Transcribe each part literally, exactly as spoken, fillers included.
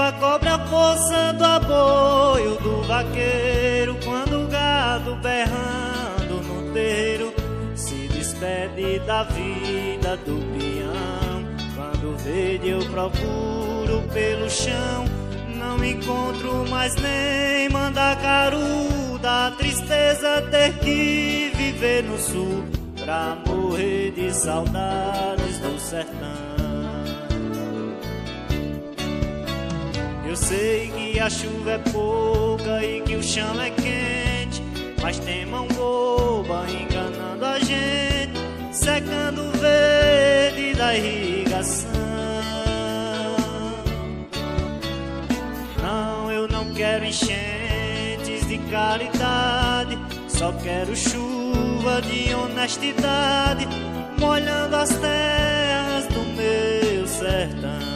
chuva cobre a força do aboio do vaqueiro, quando o gado berrando no terreiro se despede da vida do peão. Quando verde eu procuro pelo chão, não encontro mais nem mandacaru. Da tristeza ter que viver no sul, pra morrer de saudades do sertão. Eu sei que a chuva é pouca e que o chão é quente, mas tem mão boba enganando a gente, secando o verde da irrigação. Não, eu não quero enchentes de caridade, só quero chuva de honestidade, molhando as terras do meu sertão.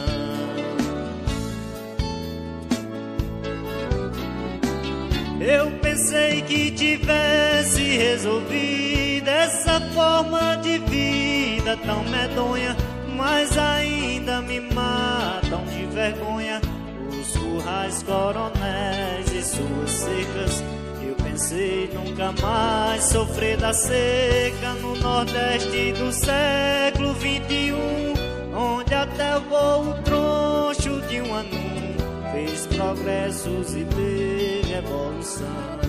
Eu pensei que tivesse resolvido essa forma de vida tão medonha, mas ainda me matam de vergonha os currais coronéis e suas secas. Eu pensei nunca mais sofrer da seca no Nordeste do século vinte e um, onde até o voo troncho de um anum fez progressos e teve evolução.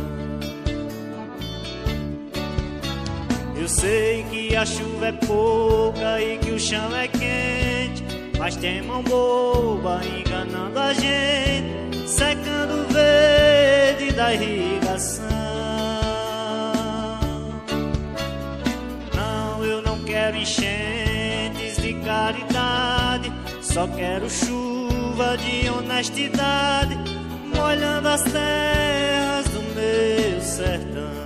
Eu sei que a chuva é pouca e que o chão é quente, mas tem mão boba enganando a gente, secando o verde da irrigação. Não, eu não quero enchentes de caridade, só quero chuva de honestidade, molhando as terras do meu sertão.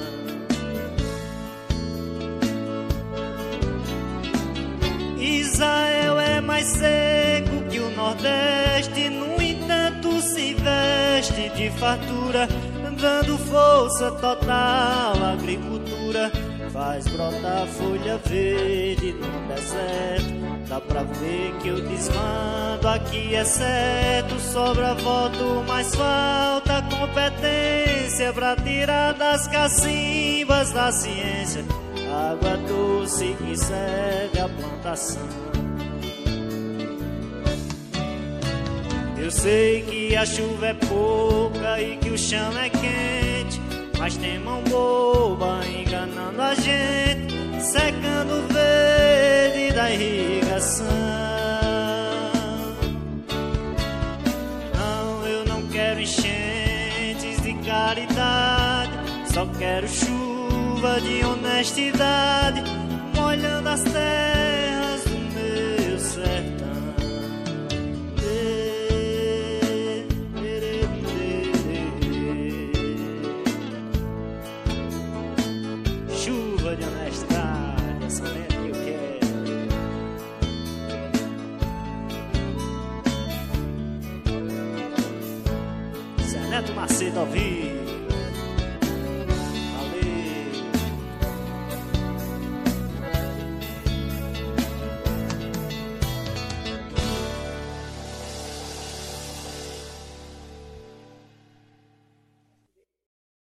Israel é mais seco que o Nordeste, no entanto se veste de fartura, dando força total à agricultura. Faz brotar folha verde no deserto, dá pra ver que eu desmando aqui é certo. Sobra voto, mas falta competência pra tirar das cacimbas da ciência água doce que serve à plantação. Eu sei que a chuva é pouca e que o chão é quente, mas tem mão boba enganando a gente, secando o verde da irrigação. Não, eu não quero enchentes de caridade, só quero chuva de honestidade, molhando as terras do meu sertão. Chuva de honestidade, essa é que eu quero. Zé Neto Macedo ao vivo.